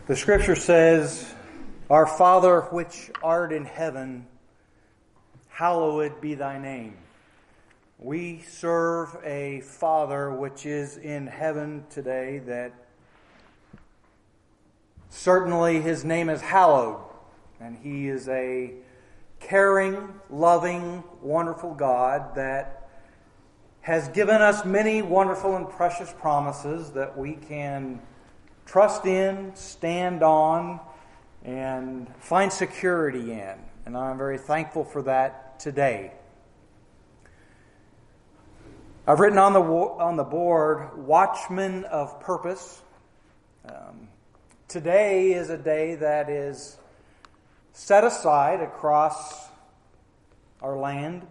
The Scripture says, "Our Father which art in heaven, hallowed be thy name." We serve a Father which is in heaven today, that certainly His name is hallowed, and He is a caring, loving, wonderful God that has given us many wonderful and precious promises that we can trust in, stand on, and find security in. And I'm very thankful for that today. I've written on the board, Watchmen of Purpose. Today is a day that is set aside across our land.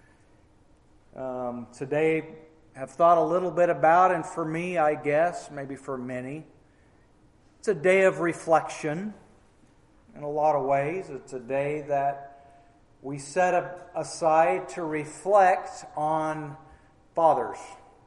Today, I've thought a little bit about, and for me, I guess, maybe for many, it's a day of reflection in a lot of ways. It's a day that we set aside to reflect on fathers.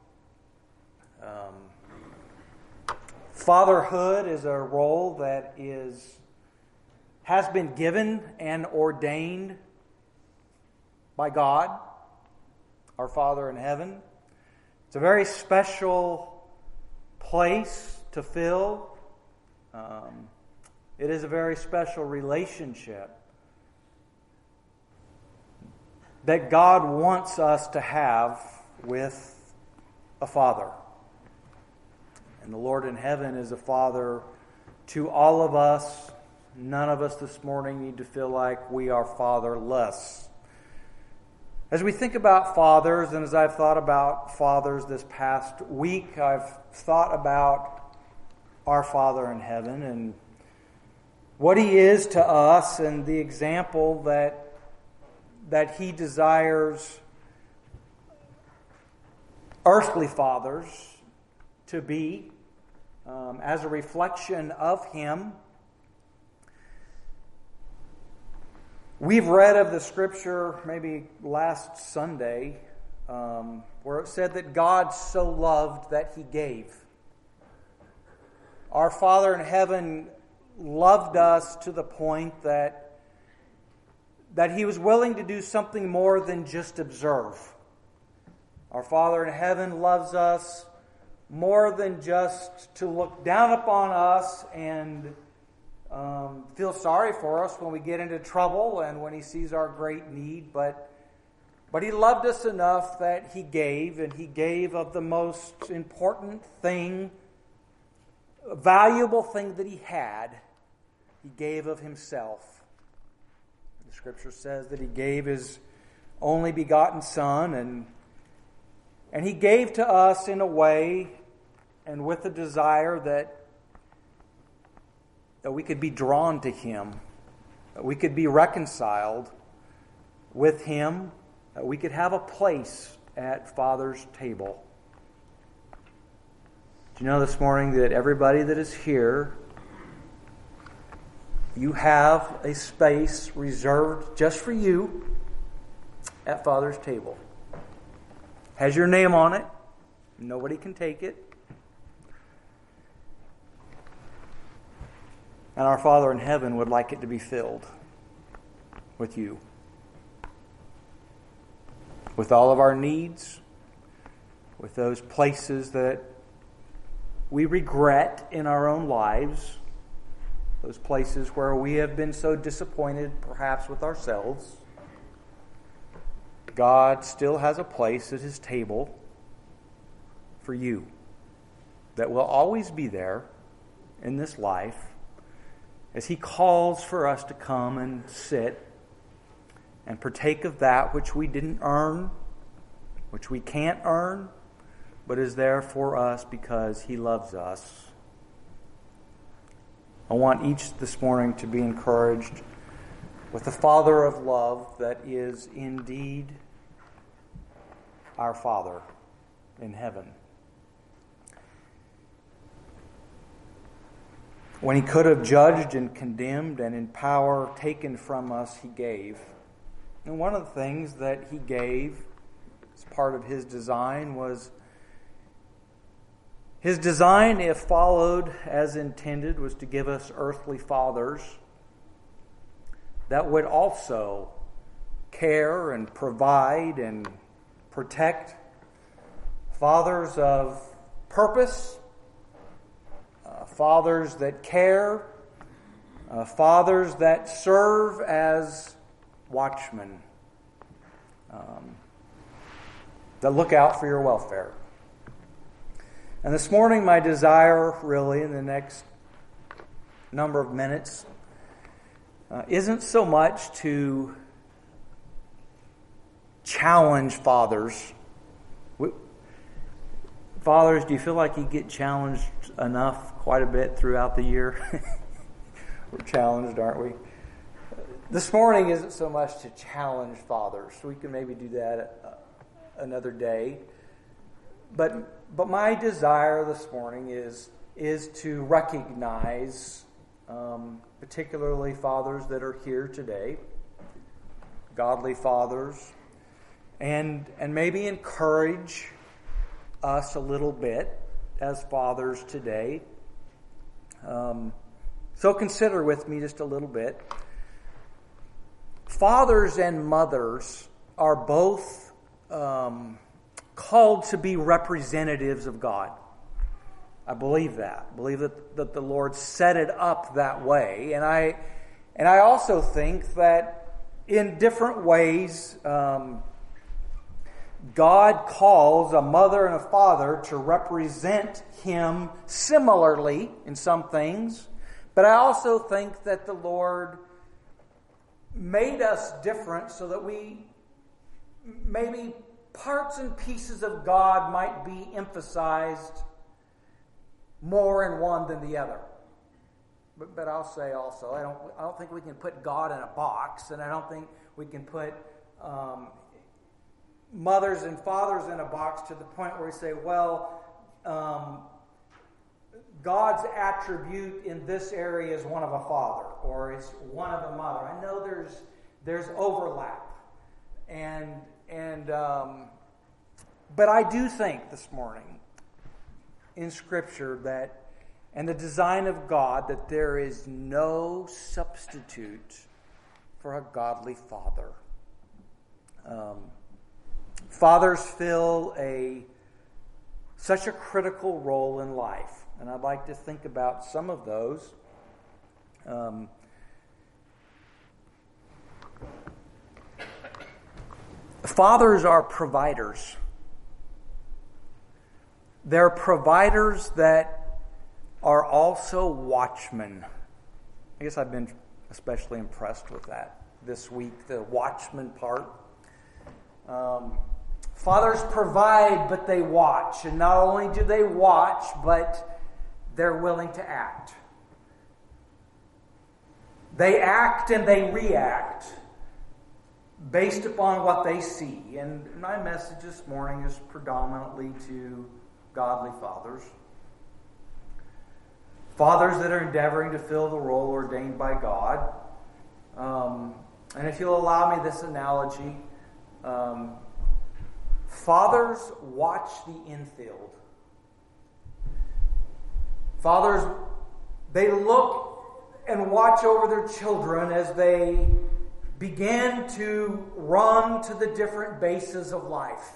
Fatherhood is a role that has been given and ordained by God, our Father in heaven. It's a very special place to fill. It is a very special relationship that God wants us to have with a Father. And the Lord in heaven is a Father to all of us. None of us this morning need to feel like we are fatherless. As we think about fathers, and as I've thought about fathers this past week, I've thought about our Father in heaven and what He is to us, and the example that He desires earthly fathers to be as a reflection of Him. We've read of the Scripture maybe last Sunday where it said that God so loved that He gave. Our Father in heaven loved us to the point that He was willing to do something more than just observe. Our Father in heaven loves us more than just to look down upon us and feel sorry for us when we get into trouble and when He sees our great need. But He loved us enough that He gave, and He gave of the most important thing, valuable thing that He had. He gave of Himself. The Scripture says that He gave His only begotten Son, and He gave to us in a way and with a desire that we could be drawn to Him, that we could be reconciled with Him, that we could have a place at Father's table. Do you know this morning that everybody that is here, you have a space reserved just for you at Father's table? Has your name on it. Nobody can take it. And our Father in heaven would like it to be filled with you. With all of our needs, with those places that we regret in our own lives, those places where we have been so disappointed perhaps with ourselves. God still has a place at His table for you that will always be there in this life as He calls for us to come and sit and partake of that which we didn't earn, which we can't earn, but is there for us because He loves us. I want each this morning to be encouraged with the Father of love that is indeed our Father in heaven. When He could have judged and condemned and in power taken from us, He gave. And one of the things that He gave as part of His design was His design, if followed as intended, was to give us earthly fathers that would also care and provide and protect. Fathers of purpose, fathers that care, fathers that serve as watchmen, that look out for your welfare. And this morning, my desire, really, in the next number of minutes, isn't so much to challenge fathers. Fathers, do you feel like you get challenged enough quite a bit throughout the year? We're challenged, aren't we? This morning isn't so much to challenge fathers. We can maybe do that another day. But my desire this morning is to recognize, particularly fathers that are here today, godly fathers, and maybe encourage us a little bit as fathers today. So consider with me just a little bit. Fathers and mothers are both called to be representatives of God. I believe that. I believe that the Lord set it up that way. And I also think that in different ways, God calls a mother and a father to represent Him similarly in some things. But I also think that the Lord made us different so that we maybe parts and pieces of God might be emphasized more in one than the other. But I'll say also, I don't think we can put God in a box, and I don't think we can put mothers and fathers in a box to the point where we say, well, God's attribute in this area is one of a father, or it's one of a mother. I know there's overlap, but I do think this morning in Scripture that, and the design of God, that there is no substitute for a godly father. Fathers fill such a critical role in life, and I'd like to think about some of those. Fathers are providers. They're providers that are also watchmen. I guess I've been especially impressed with that this week, the watchman part. Fathers provide, but they watch. And not only do they watch, but they're willing to act. They act and they react based upon what they see. And my message this morning is predominantly to godly fathers. Fathers that are endeavoring to fill the role ordained by God. And if you'll allow me this analogy, fathers watch the infield. Fathers, they look and watch over their children as they begin to run to the different bases of life.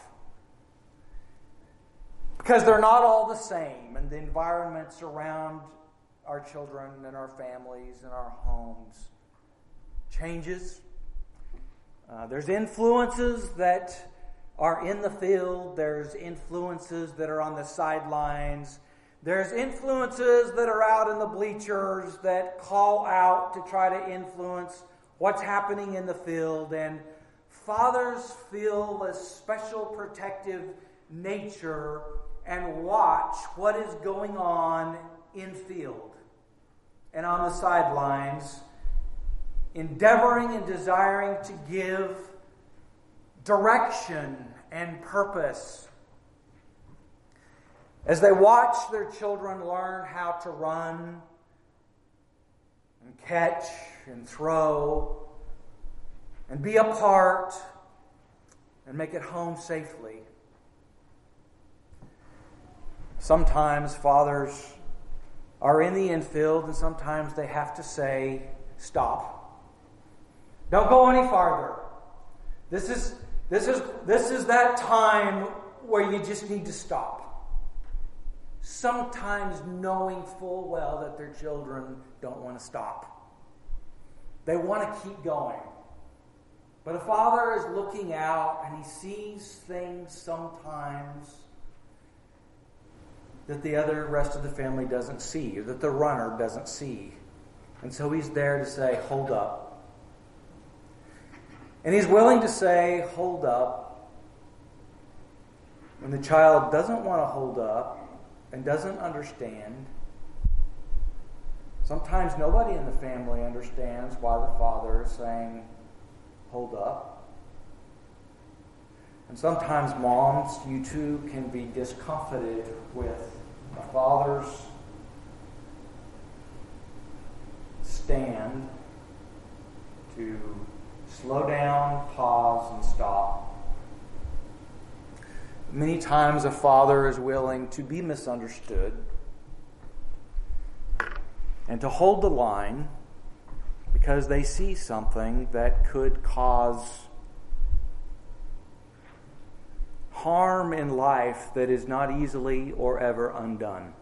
Because they're not all the same, and the environments around our children and our families and our homes changes. There's influences that are in the field. There's influences that are on the sidelines. There's influences that are out in the bleachers that call out to try to influence what's happening in the field. And fathers feel a special protective nature and watch what is going on in field and on the sidelines, endeavoring and desiring to give direction and purpose. As they watch their children learn how to run and catch and throw and be a part and make it home safely. Sometimes fathers are in the infield, and sometimes they have to say, stop. Don't go any farther. This is that time where you just need to stop. Sometimes knowing full well that their children don't want to stop. They want to keep going. But a father is looking out and he sees things sometimes that the rest of the family doesn't see, or that the runner doesn't see. And so he's there to say, hold up. And he's willing to say, hold up, when the child doesn't want to hold up and doesn't understand. Sometimes nobody in the family understands why the father is saying, hold up. And sometimes moms, you too, can be discomfited with a father's stand to slow down, pause, and stop. Many times a father is willing to be misunderstood and to hold the line because they see something that could cause harm in life that is not easily or ever undone.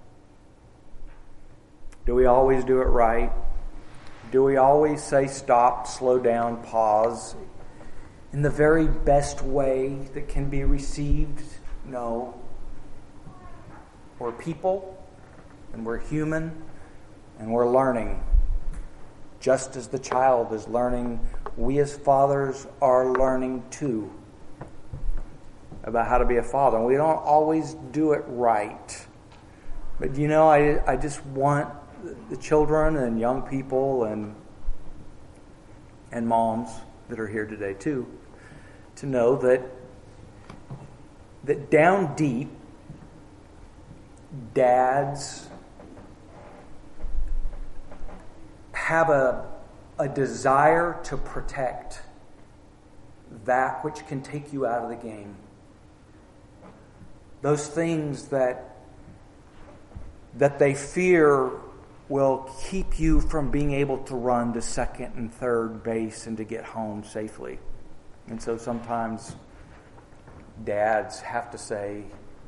Do we always do it right? Do we always say stop, slow down, pause in the very best way that can be received? No. We're people, and we're human, and we're learning. Just as the child is learning, we as fathers are learning too about how to be a father. And we don't always do it right. But I just want the children and young people and moms that are here today too to know that down deep, dads have a desire to protect that which can take you out of the game. Those things that they fear will keep you from being able to run to second and third base and to get home safely. And so sometimes dads have to say,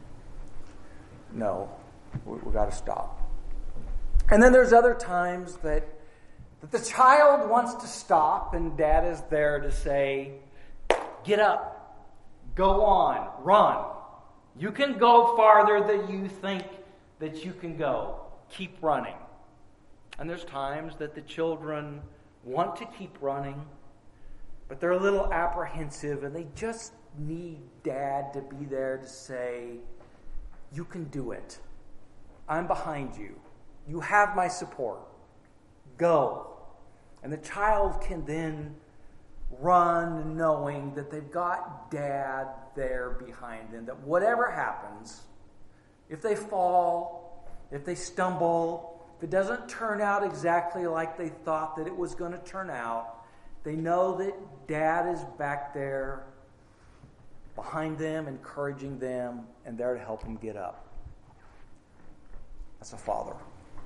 no, we've got to stop. And then there's other times that the child wants to stop and dad is there to say, get up, go on, run. You can go farther than you think that you can go. Keep running. And there's times that the children want to keep running, but they're a little apprehensive and they just need dad to be there to say, you can do it. I'm behind you. You have my support. Go. And the child can then run knowing that they've got dad there behind them, that whatever happens, if they fall, if they stumble, if it doesn't turn out exactly like they thought that it was going to turn out, they know that dad is back there behind them, encouraging them, and there to help them get up. That's a father.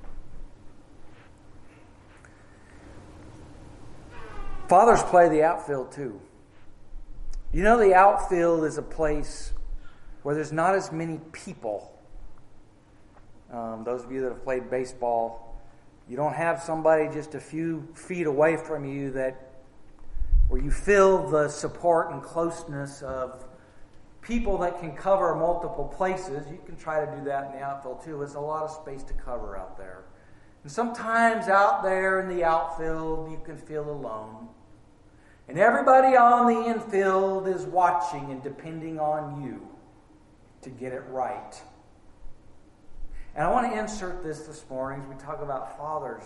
Fathers play the outfield too. The outfield is a place where there's not as many people. Those of you that have played baseball, you don't have somebody just a few feet away from you where you feel the support and closeness of people that can cover multiple places. You can try to do that in the outfield too. There's a lot of space to cover out there. And sometimes out there in the outfield, you can feel alone. And everybody on the infield is watching and depending on you to get it right. And I want to insert this morning as we talk about fathers.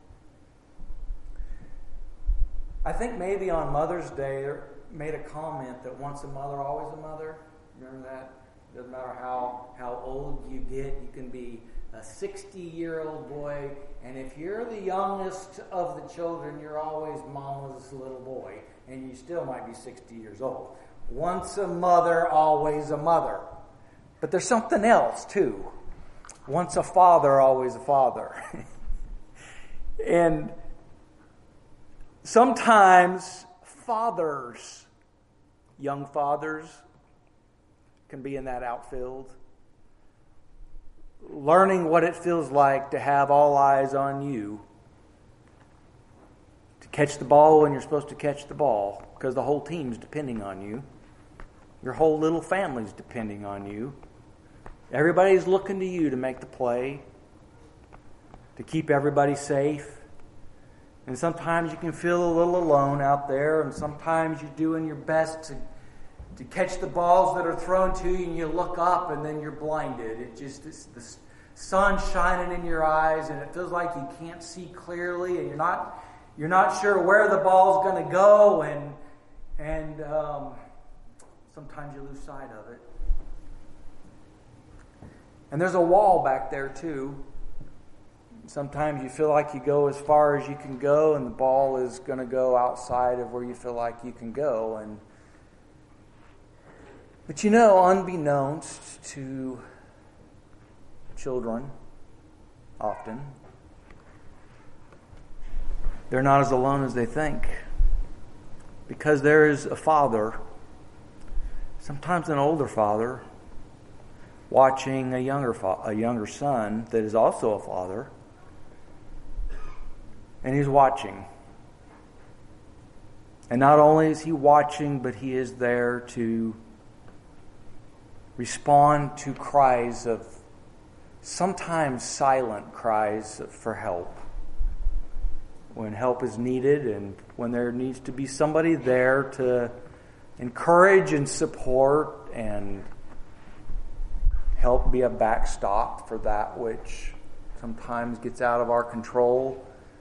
I think maybe on Mother's Day, made a comment that once a mother, always a mother. Remember that? Doesn't matter how old you get. You can be a 60-year-old boy, and if you're the youngest of the children, you're always mama's little boy, and you still might be 60 years old. Once a mother, always a mother. But there's something else, too. Once a father, always a father. And sometimes fathers, young fathers, can be in that outfield, learning what it feels like to have all eyes on you, to catch the ball when you're supposed to catch the ball, because the whole team's depending on you. Your whole little family's depending on you. Everybody's looking to you to make the play, to keep everybody safe. And sometimes you can feel a little alone out there, and sometimes you're doing your best to catch the balls that are thrown to you, and you look up and then you're blinded. It's the sun shining in your eyes, and it feels like you can't see clearly, and you're not sure where the ball's going to go, and sometimes you lose sight of it. And there's a wall back there too. Sometimes you feel like you go as far as you can go, and the ball is going to go outside of where you feel like you can go. But unbeknownst to children, often, they're not as alone as they think. Because there is a father, sometimes an older father, watching a younger son that is also a father. And he's watching. And not only is he watching, but he is there to respond to cries of, sometimes silent cries for help. When help is needed, and when there needs to be somebody there to encourage and support and help be a backstop for that which sometimes gets out of our control.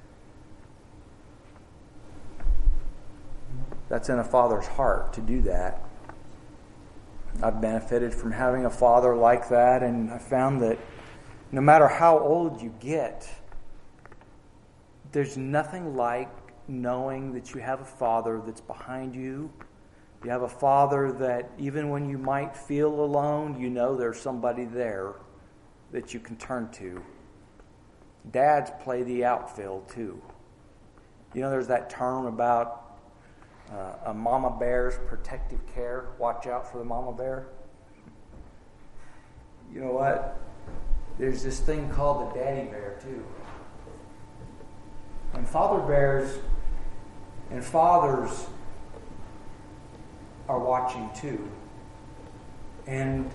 That's in a father's heart to do that. I've benefited from having a father like that, and I found that no matter how old you get, there's nothing like knowing that you have a father that's behind you. You have a father that even when you might feel alone, you know there's somebody there that you can turn to. Dads play the outfield too. There's that term about a mama bear's protective care. Watch out for the mama bear. You know what? There's this thing called the daddy bear too. And father bears and fathers are watching too. And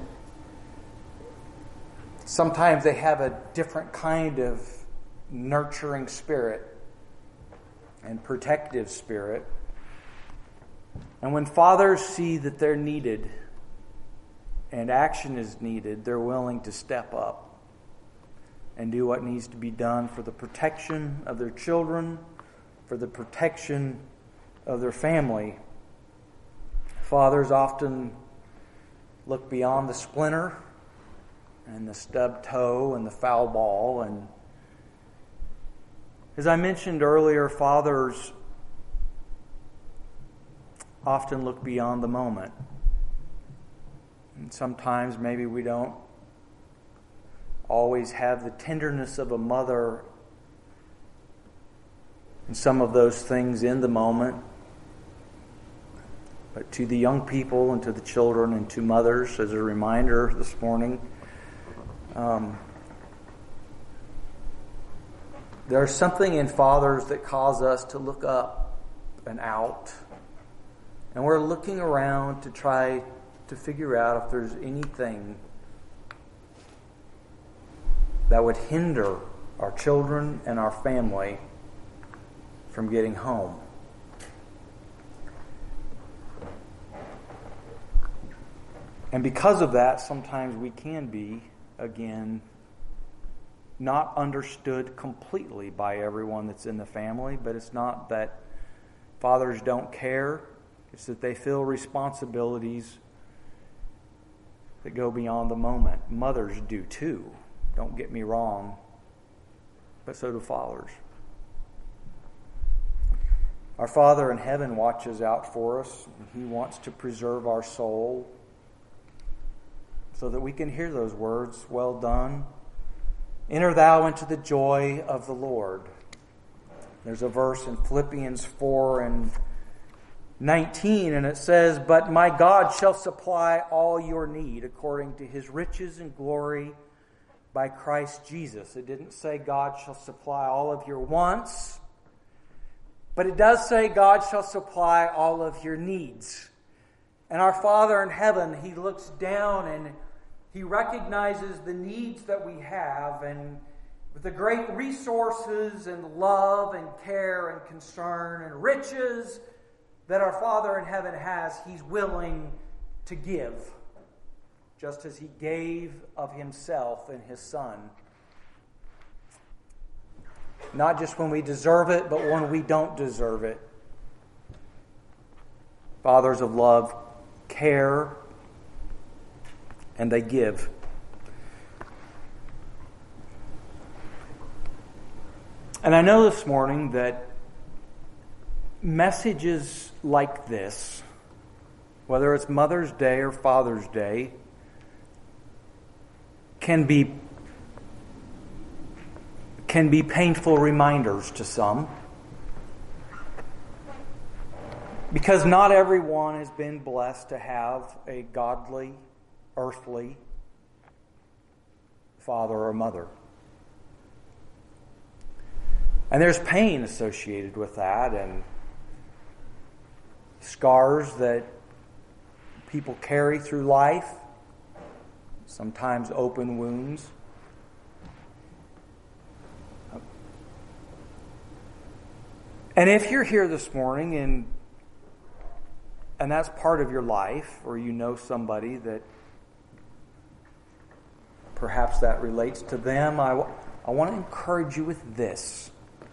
sometimes they have a different kind of nurturing spirit and protective spirit. And when fathers see that they're needed and action is needed, they're willing to step up and do what needs to be done for the protection of their children, for the protection of their family. Fathers often look beyond the splinter and the stubbed toe and the foul ball. And as I mentioned earlier, fathers often look beyond the moment. And sometimes maybe we don't always have the tenderness of a mother and some of those things in the moment. But to the young people and to the children and to mothers, as a reminder this morning, there's something in fathers that cause us to look up and out. And we're looking around to try to figure out if there's anything that would hinder our children and our family from getting home. And because of that, sometimes we can be, again, not understood completely by everyone that's in the family, but it's not that fathers don't care. It's that they feel responsibilities that go beyond the moment. Mothers do too, don't get me wrong, but so do fathers. Our Father in heaven watches out for us. He wants to preserve our soul so that we can hear those words, "Well done, Enter thou into the joy of the Lord. There's a verse in Philippians 4:19, and it says, But my God shall supply all your need according to his riches and glory by Christ Jesus. It didn't say God shall supply all of your wants, but it does say God shall supply all of your needs. And our Father in heaven, he looks down and he recognizes the needs that we have, and with the great resources and love and care and concern and riches that our Father in heaven has, he's willing to give, just as he gave of himself and his Son. Not just when we deserve it, but when we don't deserve it. Fathers of love care, and they give. And I know this morning that messages like this, whether it's Mother's Day or Father's Day, can be painful reminders to some. Because not everyone has been blessed to have a godly, earthly father or mother. And there's pain associated with that, and scars that people carry through life, sometimes open wounds. And if you're here this morning and that's part of your life, or you know somebody that perhaps that relates to them, I want to encourage you with this.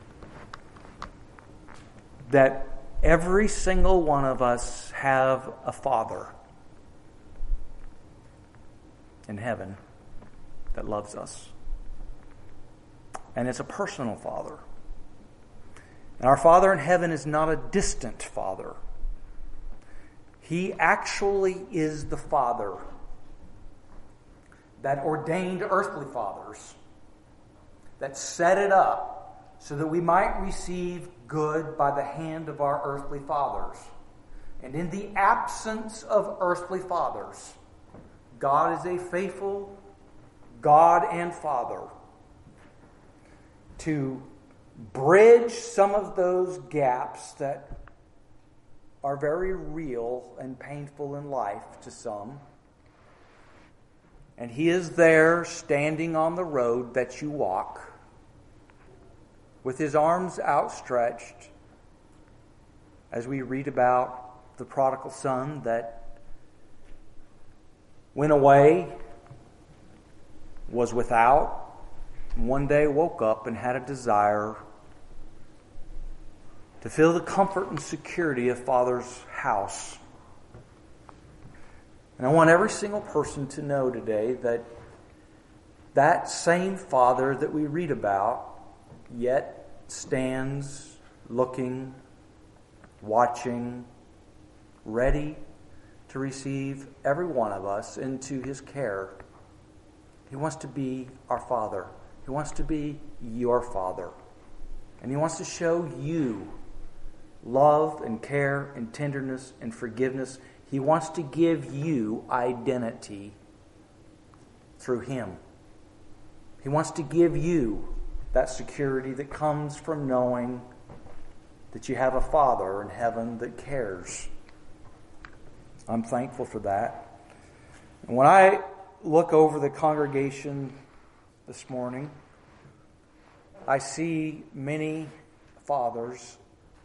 That every single one of us have a Father in heaven that loves us. And it's a personal Father. And our Father in heaven is not a distant Father. He actually is the Father that ordained earthly fathers, that set it up so that we might receive good by the hand of our earthly fathers. And in the absence of earthly fathers, God is a faithful God and Father to bridge some of those gaps that are very real and painful in life to some. And He is there standing on the road that you walk with His arms outstretched, as we read about the prodigal son that went away, was without, and one day woke up and had a desire to feel the comfort and security of Father's house. And I want every single person to know today that that same Father that we read about yet stands looking, watching, ready to receive every one of us into His care. He wants to be our Father. He wants to be your Father. And He wants to show you love and care and tenderness and forgiveness. He wants to give you identity through Him. He wants to give you that security that comes from knowing that you have a Father in heaven that cares. I'm thankful for that. And when I look over the congregation this morning, I see many fathers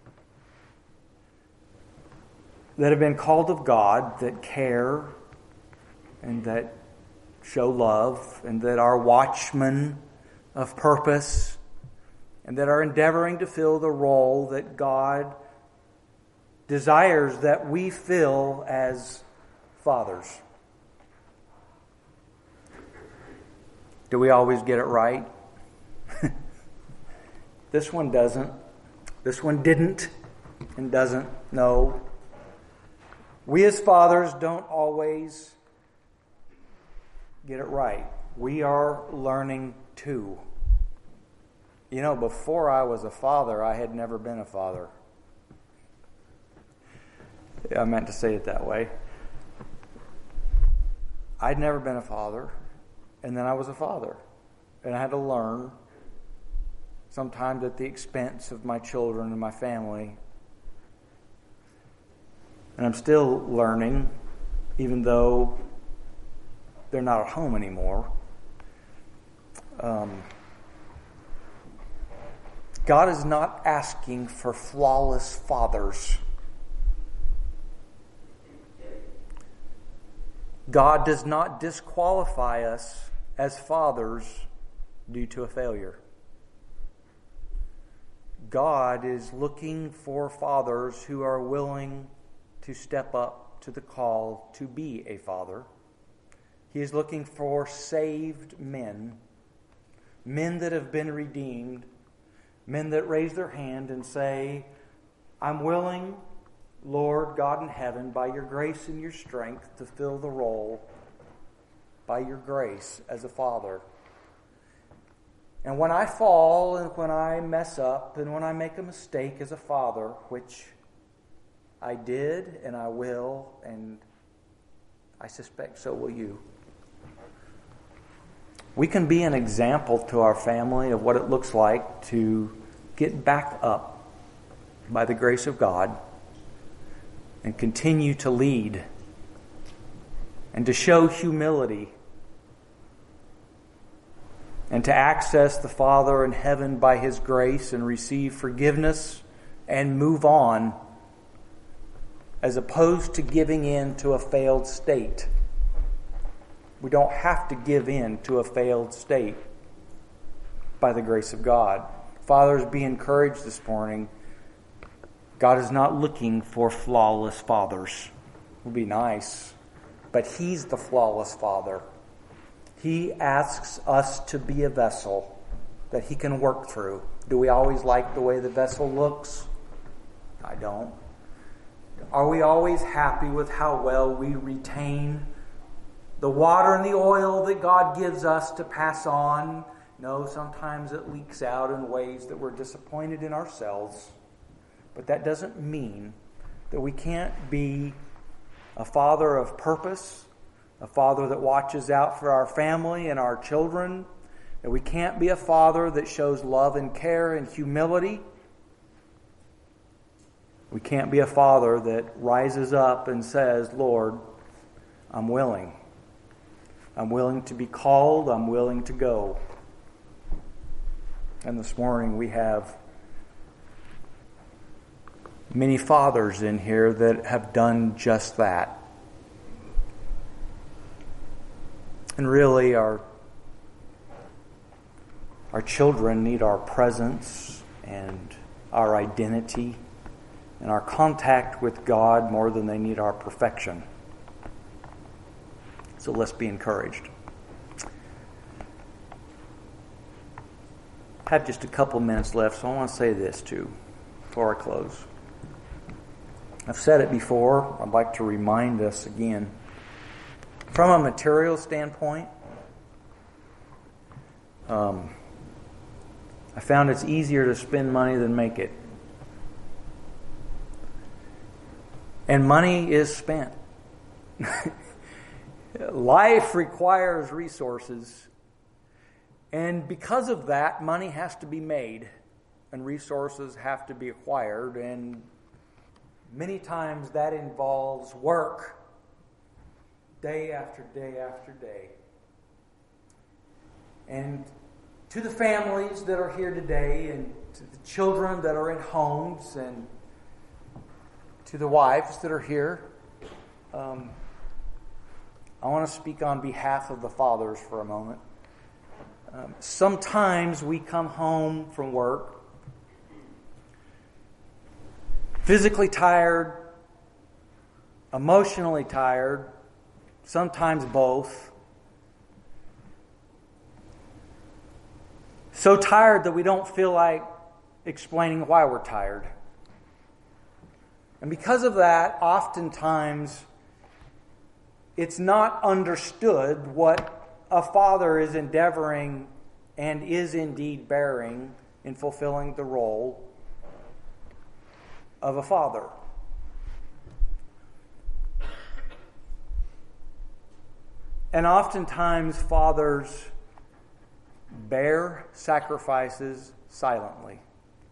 that have been called of God, that care and that show love, and that are watchmen of purpose, and that are endeavoring to fill the role that God desires that we fill as fathers. Do we always get it right? This one doesn't. This one didn't and doesn't. No. We as fathers don't always get it right. We are learning two. You know, before I was a father, I had never been a father. I meant to say it that way. I'd never been a father, and then I was a father. And I had to learn, sometimes at the expense of my children and my family. And I'm still learning, even though they're not at home anymore. God is not asking for flawless fathers. God does not disqualify us as fathers due to a failure. God is looking for fathers who are willing to step up to the call to be a father. He is looking for saved men, men that have been redeemed, men that raise their hand and say, I'm willing, Lord God in heaven, by your grace and your strength to fill the role by your grace as a father. And when I fall and when I mess up and when I make a mistake as a father, which I did and I will, and I suspect so will you, we can be an example to our family of what it looks like to get back up by the grace of God and continue to lead and to show humility and to access the Father in heaven by His grace and receive forgiveness and move on, as opposed to giving in to a failed state. We don't have to give in to a failed state by the grace of God. Fathers, be encouraged this morning. God is not looking for flawless fathers. It would be nice, but He's the flawless Father. He asks us to be a vessel that He can work through. Do we always like the way the vessel looks? I don't. Are we always happy with how well we retain the water and the oil that God gives us to pass on? No, sometimes it leaks out in ways that we're disappointed in ourselves. But that doesn't mean that we can't be a father of purpose, a father that watches out for our family and our children, that we can't be a father that shows love and care and humility. We can't be a father that rises up and says, Lord, I'm willing. I'm willing to be called. I'm willing to go. And this morning we have many fathers in here that have done just that. And really our children need our presence and our identity and our contact with God more than they need our perfection. So let's be encouraged. I have just a couple minutes left, so I want to say this too before I close. I've said it before. I'd like to remind us again. From a material standpoint, I found it's easier to spend money than make it. And money is spent. Life requires resources. And because of that, money has to be made. And resources have to be acquired. And many times that involves work. Day after day after day. And to the families that are here today, and to the children that are in homes, and to the wives that are here, I want to speak on behalf of the fathers for a moment. Sometimes we come home from work physically tired, emotionally tired, sometimes both. So tired that we don't feel like explaining why we're tired. And because of that, oftentimes it's not understood what a father is endeavoring and is indeed bearing in fulfilling the role of a father. And oftentimes fathers bear sacrifices silently.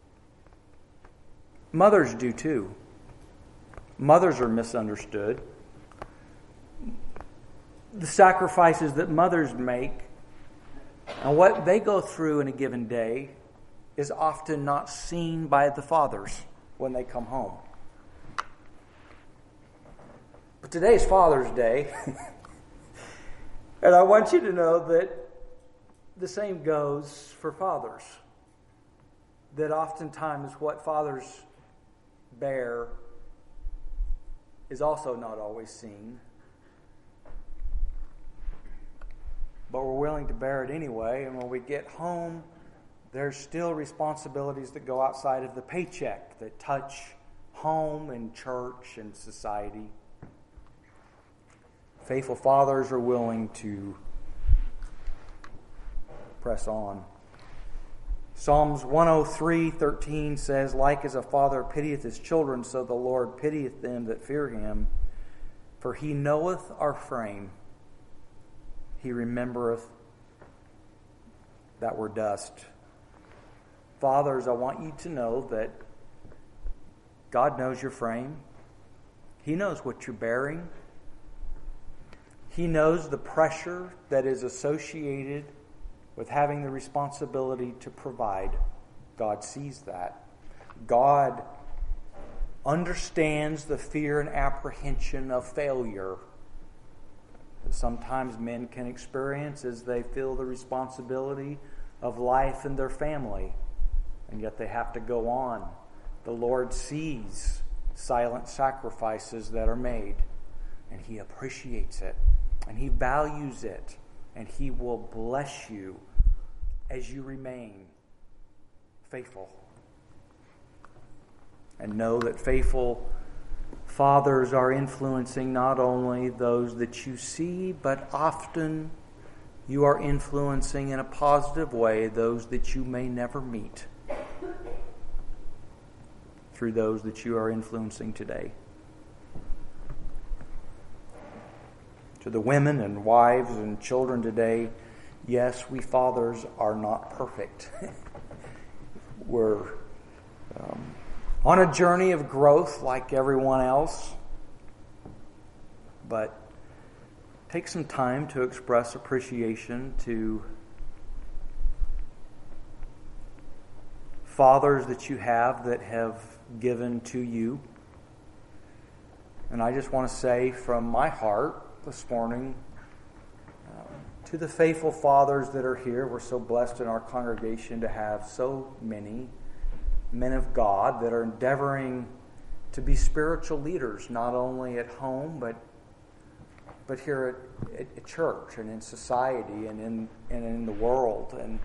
Mothers do too. Mothers are misunderstood. The sacrifices that mothers make and what they go through in a given day is often not seen by the fathers when they come home. But today is Father's Day, and I want you to know that the same goes for fathers. That oftentimes what fathers bear is also not always seen. But we're willing to bear it anyway, and when we get home, there's still responsibilities that go outside of the paycheck that touch home and church and society. Faithful fathers are willing to press on. Psalms 103:13 says, "Like as a father pitieth his children, so the Lord pitieth them that fear him. For he knoweth our frame. He remembereth that we're dust." Fathers, I want you to know that God knows your frame. He knows what you're bearing. He knows the pressure that is associated with having the responsibility to provide. God sees that. God understands the fear and apprehension of failure that sometimes men can experience as they feel the responsibility of life and their family, and yet they have to go on. The Lord sees silent sacrifices that are made, and He appreciates it, and He values it, and He will bless you as you remain faithful. And know that faithful fathers are influencing not only those that you see, but often you are influencing in a positive way those that you may never meet through those that you are influencing today. To the women and wives and children today, yes, we fathers are not perfect. We're on a journey of growth like everyone else, but take some time to express appreciation to fathers that you have that have given to you. And I just want to say from my heart this morning, to the faithful fathers that are here, we're so blessed in our congregation to have so many men of God that are endeavoring to be spiritual leaders, not only at home, but here at church and in society and in the world. And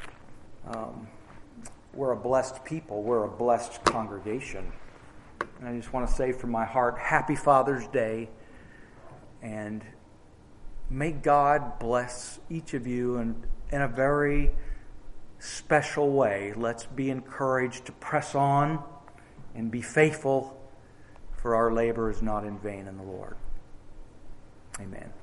we're a blessed people. We're a blessed congregation. And I just want to say from my heart, Happy Father's Day. And may God bless each of you in a very special way. Let's be encouraged to press on and be faithful, for our labor is not in vain in the Lord. Amen.